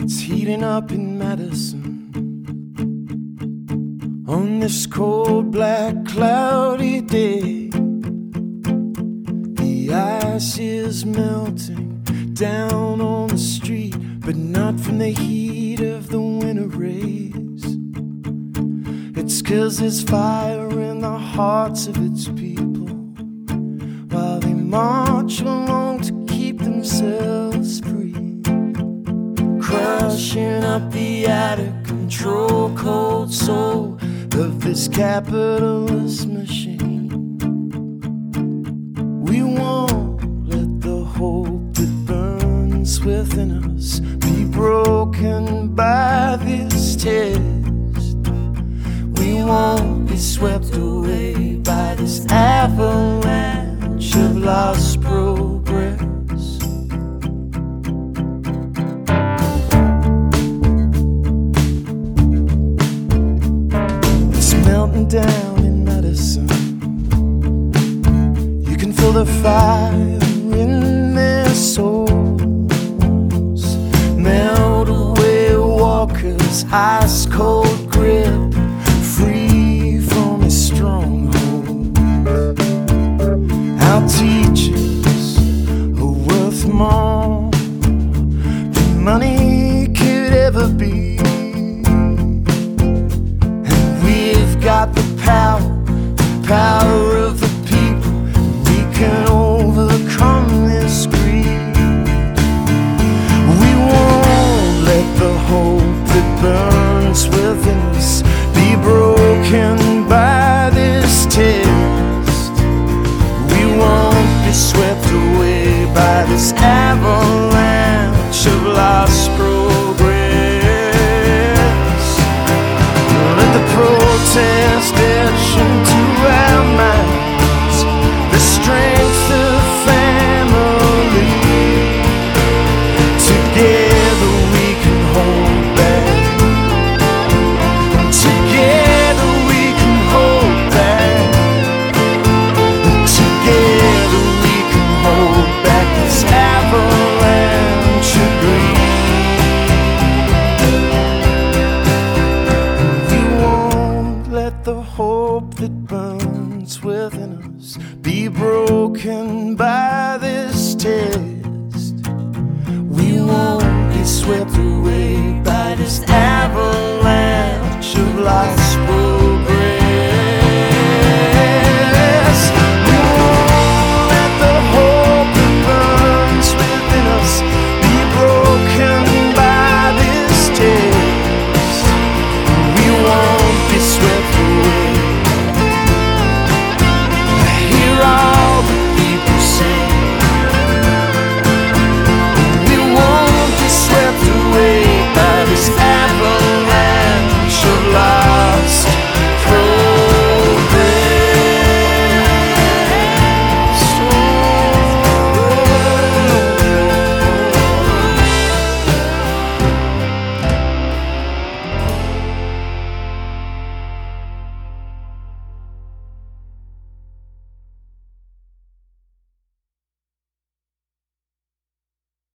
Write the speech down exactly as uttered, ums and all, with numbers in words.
It's heating up in Madison on this cold, black, cloudy day. The ice is melting down on the street, but not from the heat of the winter rays. It's 'cause there's fire in the hearts of its people, while they march along to keep themselves free, crushing up the out-of-control cold soul of this capitalist machine. We won't let the hope that burns within us be broken by this test. We won't be swept away by this avalanche of lost progress. Melting down in Madison, you can feel the fire in their souls, melt away Walker's ice cold grip, free from his stronghold. Our teachers are worth more than money could ever be. Got the power, the power of the people. We can overcome this greed. We won't let the hope that burns within us be broken by this test. We won't be swept away by this avalanche of lost progress. Let the protest etch into our minds the strength of family. Together we can hold back. Together we can hold back. Together we can hold back this avalanche of greed. The hope that burns within us be broken by this test. We won't be swept away by this avalanche of lost progress.